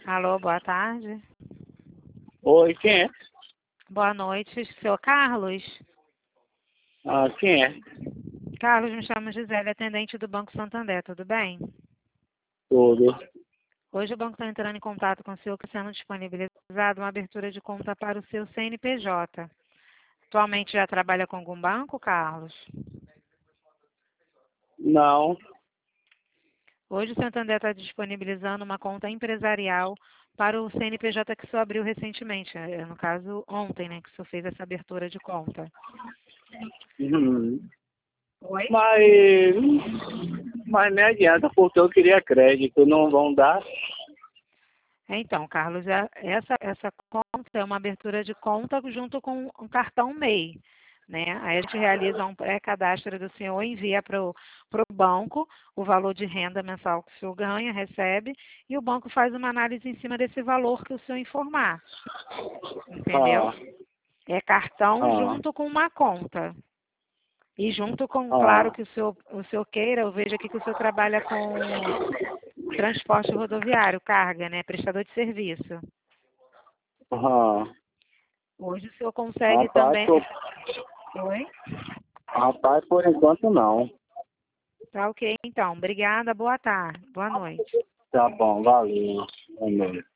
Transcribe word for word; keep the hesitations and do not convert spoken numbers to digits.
Alô, boa tarde. Oi, quem é? Boa noite, senhor Carlos. Ah, quem é? Carlos, me chamo Gisele, atendente do Banco Santander, tudo bem? Tudo. Hoje o banco está entrando em contato com o senhor, que sendo disponibilizado uma abertura de conta para o seu C N P J. Atualmente já trabalha com algum banco, Carlos? Não. Hoje o Santander está disponibilizando uma conta empresarial para o C N P J que o senhor abriu recentemente, eh, no caso ontem, né, que o senhor fez essa abertura de conta. Uhum. Oi? Mas, mas não adianta, porque eu queria crédito, não vão dar. Então, Carlos, é- essa, essa conta é uma abertura de conta junto com um cartão M E I, né? Aí a gente realiza um pré-cadastro do senhor, envia para o banco o valor de renda mensal que o senhor ganha, recebe, e o banco faz uma análise em cima desse valor que o senhor informar, entendeu? Ah, É cartão ah, junto com uma conta. E junto com, claro, ah, que o senhor, o senhor queira, eu vejo aqui que o senhor trabalha com transporte rodoviário, carga, né? Prestador de serviço. ah. Hoje o senhor consegue Rapaz, também. por, Oi? rapaz, por enquanto não. Tá ok, então. Obrigada, boa tarde. Boa noite. Tá bom, valeu. Valeu.